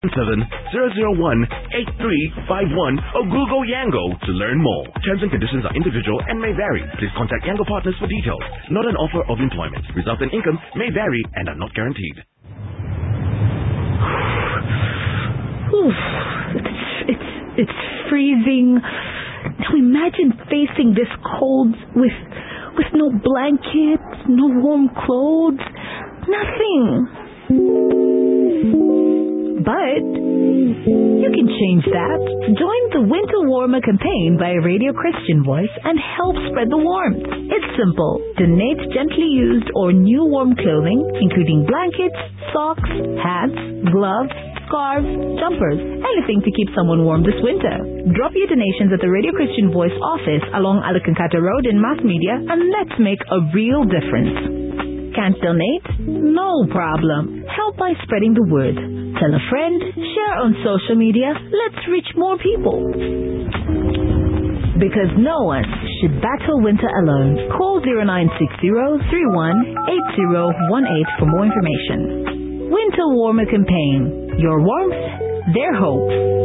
7-001-8351 or Google Yango to learn more. Terms and conditions are individual and may vary. Please contact Yango Partners for details. Not an offer of employment. Results and income may vary and are not guaranteed. It's freezing. Now imagine facing this cold with no blankets, no warm clothes, nothing. But you can change that. Join the Winter Warmer campaign by Radio Christian Voice and help spread the warmth. It's simple. Donate gently used or new warm clothing, including blankets, socks, hats, gloves, scarves, jumpers, anything to keep someone warm this winter. Drop your donations at the Radio Christian Voice office along Alakankata Road in Mass Media and let's make a real difference. Can't donate? No problem. Help by spreading the word. Tell a friend, share on social media, let's reach more people. Because no one should battle winter alone. Call 0960-318018 for more information. Winter Warmer Campaign. Your warmth, their hope.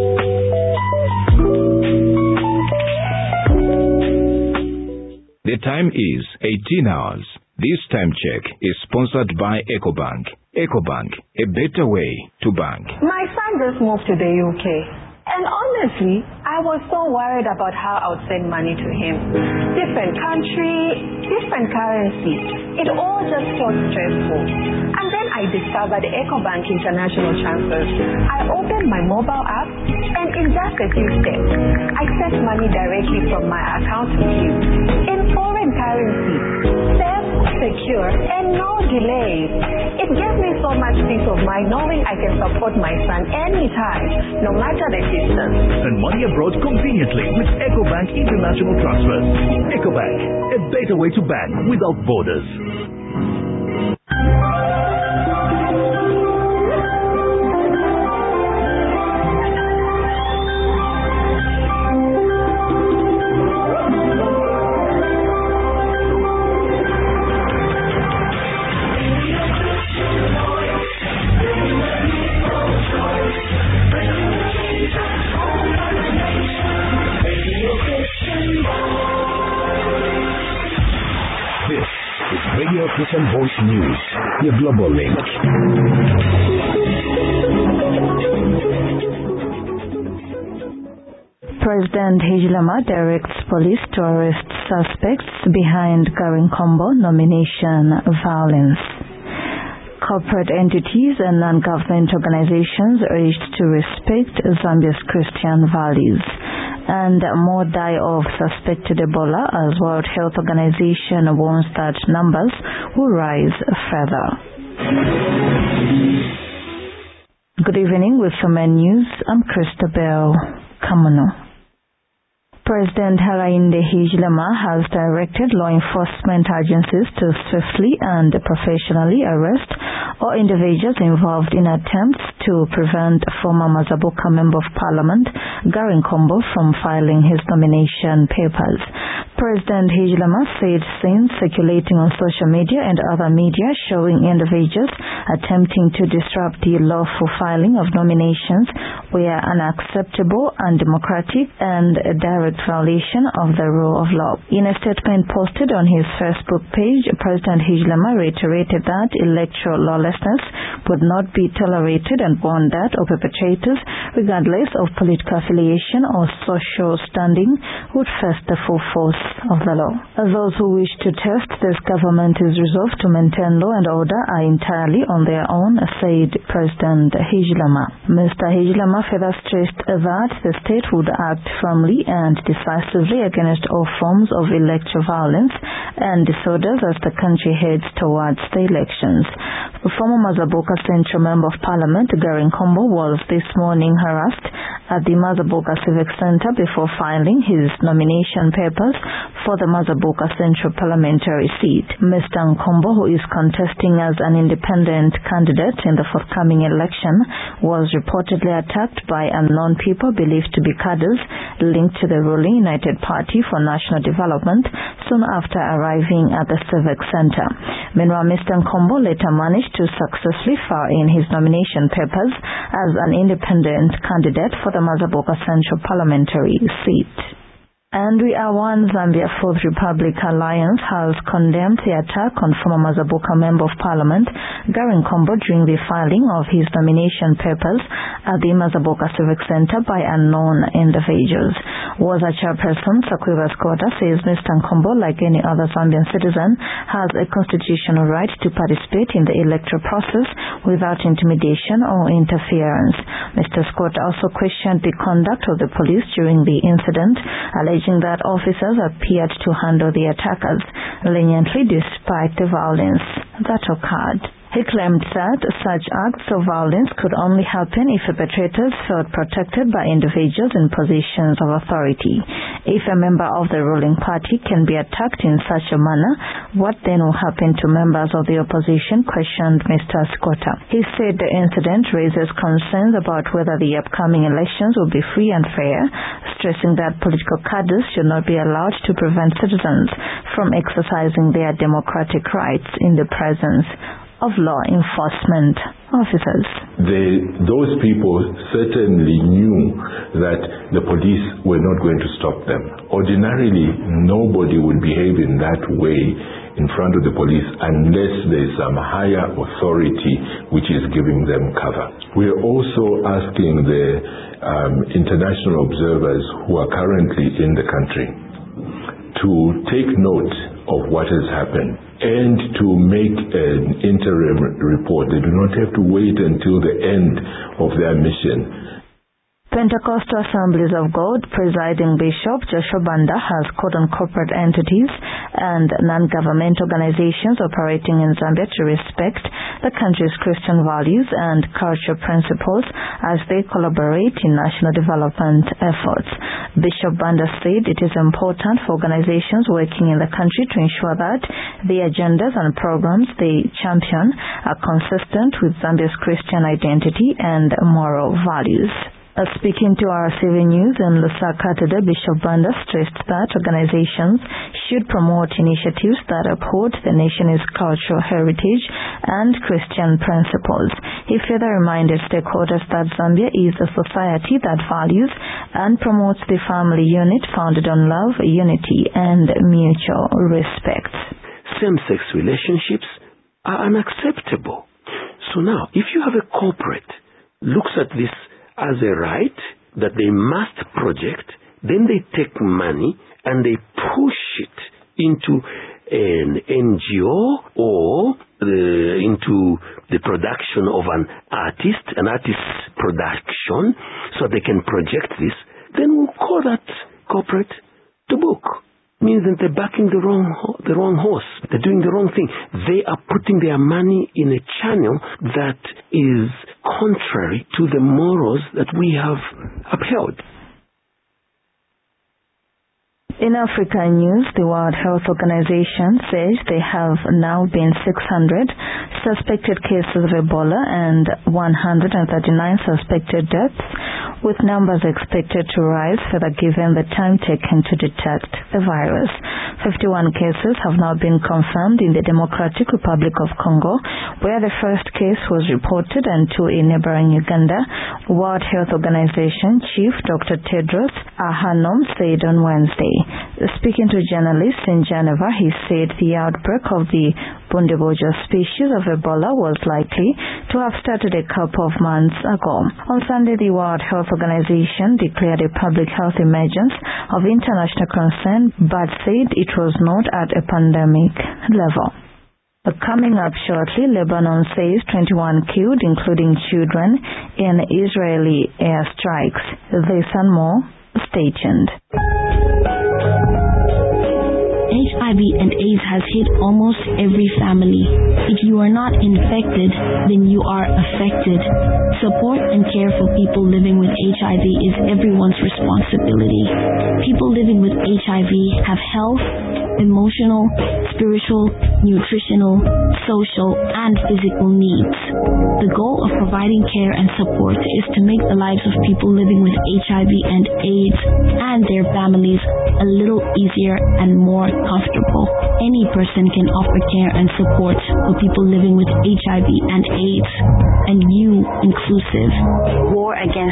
The time is 18 hours. This time check is sponsored by EcoBank. EcoBank, a better way to bank. My son just moved to the UK. And honestly, I was so worried about how I would send money to him. Different country, different currency. It all just felt stressful. And then I discovered EcoBank International Transfers. I opened my mobile app and in just a few steps, I sent money directly from my account to him. In foreign currency. Secure and no delays. It gave me so much peace of mind knowing I can support my son anytime, no matter the distance. Send money abroad conveniently with EcoBank International Transfers. EcoBank, a better way to bank without borders. Christian Voice News, your global link. President Hichilema directs police to arrest suspects behind Garinkombo nomination violence. Corporate entities and non-government organizations urged to respect Zambia's Christian values. And more die of suspected Ebola as World Health Organization warns that numbers will rise further. Good evening with Suman News. I'm Christabel Kamuno. President Hakainde Hichilema has directed law enforcement agencies to swiftly and professionally arrest all individuals involved in attempts to prevent former Mazabuka Member of Parliament Garinkombo from filing his nomination papers. President Hichilema said scenes circulating on social media and other media showing individuals attempting to disrupt the lawful filing of nominations were unacceptable, undemocratic, and a direct violation of the rule of law. In a statement posted on his Facebook page, President Hichilema reiterated that electoral lawlessness would not be tolerated and warned that all perpetrators, regardless of political affiliation or social standing, would face the full force of the law. Those who wish to test this government is resolved to maintain law and order are entirely on their own, said President Hichilema. Mr. Hichilema further stressed that the state would act firmly and decisively against all forms of electoral violence and disorders as the country heads towards the elections. The former Mazabuka Central Member of Parliament, Garinkombo, was this morning harassed at the Mazabuka Civic Center before filing his nomination papers for the Mazabuka Central Parliamentary seat. Mr. Nkombo, who is contesting as an independent candidate in the forthcoming election, was reportedly attacked by unknown people believed to be cadres linked to the ruling United Party for National Development, soon after arriving at the Civic Center. Meanwhile, Mr. Nkombo later managed to successfully file in his nomination papers as an independent candidate for the Mazaboka Central Parliamentary seat. And We Are One Zambia Fourth Republic Alliance has condemned the attack on former Mazaboka Member of Parliament Gary Nkombo during the filing of his nomination papers at the Mazaboka Civic Center by unknown individuals. Waza Chairperson Sakwiba Squatter says Mr. Nkombo, like any other Zambian citizen, has a constitutional right to participate in the electoral process without intimidation or interference. Mr. Squatter also questioned the conduct of the police during the incident, alleging that officers appeared to handle the attackers leniently despite the violence that occurred. He claimed that such acts of violence could only happen if perpetrators felt protected by individuals in positions of authority. If a member of the ruling party can be attacked in such a manner, what then will happen to members of the opposition, questioned Mr. Squatter. He said the incident raises concerns about whether the upcoming elections will be free and fair, stressing that political cadres should not be allowed to prevent citizens from exercising their democratic rights in the presence of law enforcement officers. Those people certainly knew that the police were not going to stop them. Ordinarily, nobody would behave in that way in front of the police unless there is some higher authority which is giving them cover. We are also asking the international observers who are currently in the country to take note of what has happened and to make an interim report. They do not have to wait until the end of their mission. Pentecostal Assemblies of God presiding Bishop Joshua Banda has called on corporate entities and non-government organizations operating in Zambia to respect the country's Christian values and cultural principles as they collaborate in national development efforts. Bishop Banda said it is important for organizations working in the country to ensure that the agendas and programs they champion are consistent with Zambia's Christian identity and moral values. Speaking to RCV News in Lusaka today, Bishop Banda stressed that organizations should promote initiatives that uphold the nation's cultural heritage and Christian principles. He further reminded stakeholders that Zambia is a society that values and promotes the family unit founded on love, unity, and mutual respect. Same-sex relationships are unacceptable. So now, if you have a corporate looks at this as a right that they must project, then they take money and they push it into an NGO or into the production of an artist's production, so they can project this, then we'll call that corporate to book. Means that they're backing the wrong horse. They're doing the wrong thing. They are putting their money in a channel that is contrary to the morals that we have upheld. In African news, the World Health Organization says there have now been 600 suspected cases of Ebola and 139 suspected deaths, with numbers expected to rise further given the time taken to detect the virus. 51 cases have now been confirmed in the Democratic Republic of Congo, where the first case was reported, and 2 in neighboring Uganda. World Health Organization Chief Dr. Tedros Adhanom said on Wednesday. Speaking to journalists in Geneva, he said the outbreak of the Bundibugyo species of Ebola was likely to have started a couple of months ago. On Sunday, the World Health Organization declared a public health emergency of international concern, but said it was not at a pandemic level. Coming up shortly, Lebanon says 21 killed, including children, in Israeli airstrikes. This and more. Stay tuned. HIV and AIDS has hit almost every family. If you are not infected, then you are affected. Support and care for people living with HIV is everyone's responsibility. People living with HIV have health, emotional, spiritual, nutritional, social, and physical needs. The goal of providing care and support is to make the lives of people living with HIV and AIDS and their families a little easier and more comfortable. Any person can offer care and support for people living with HIV and AIDS, and you inclusive. War against